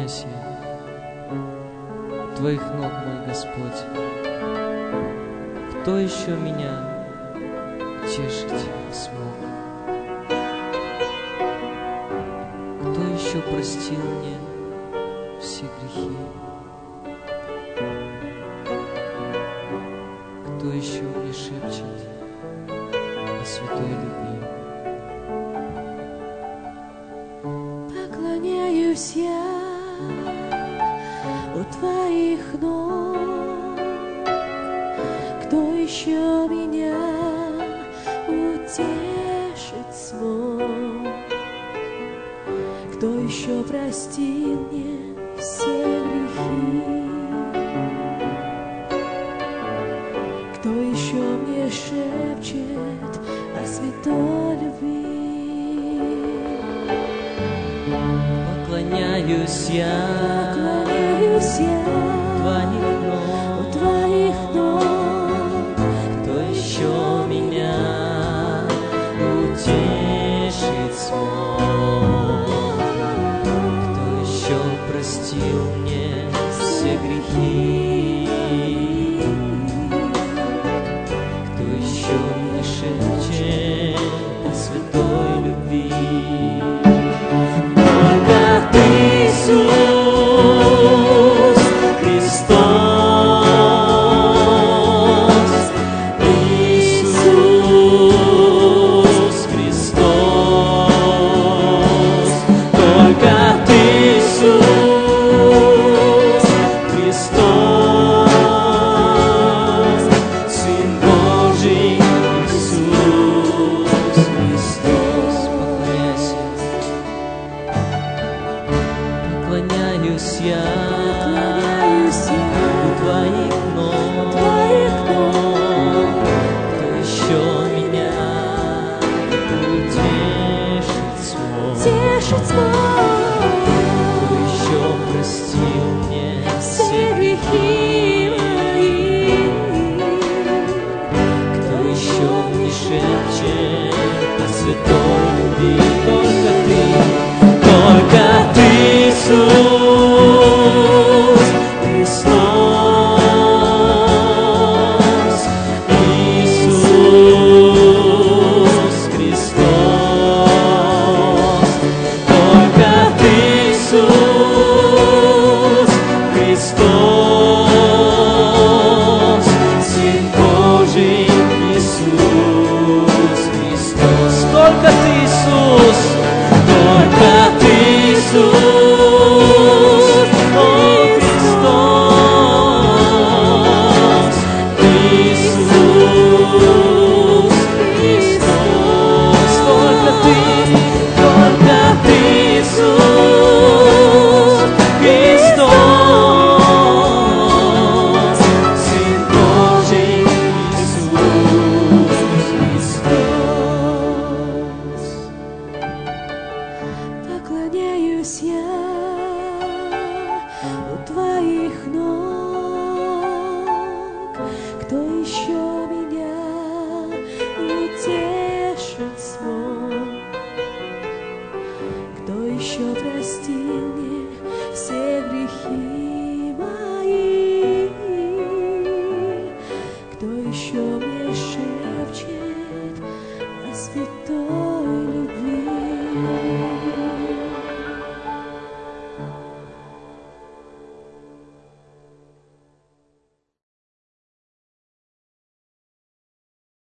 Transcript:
Поклоняюсь я у Твоих ног, мой Господь. Кто еще меня утешить смог? Кто еще простил мне все грехи? Кто еще мне шепчет о святой любви? Поклоняюсь я у Твоих ног. Кто еще меня утешить смог? Кто еще простил мне все грехи? Кто еще мне шепчет о святой любви? Поклоняюсь я у Твоих ног. Кто еще меня утешить смог? Кто еще простил мне все грехи? Кто еще мне шепчет о святой любви? Только Ты, Иисус Христос, Иисус Христос. Только Ты, Иисус Христос, Сын Божий, Иисус Христос. Поклоняюсь я у Твоих ног. Кто еще меня утешить смог? Кто еще простил мне все грехи мои? Кто еще мне шепчет о святой любви? Только Ты, Иисус Христос, Иисус Христос. Только Ты, Иисус Христос, Сын Божий, Иисус Христос. Только Ты, Иисус, только Ты, Иисус, о Христос, Иисус Христос. Только Ты, Иисус Христос, Сын Божий, Иисус Христос. Поклоняюсь я у Твоих ног. Кто еще меня утешить смог? Кто еще простил мне все грехи мои? Кто еще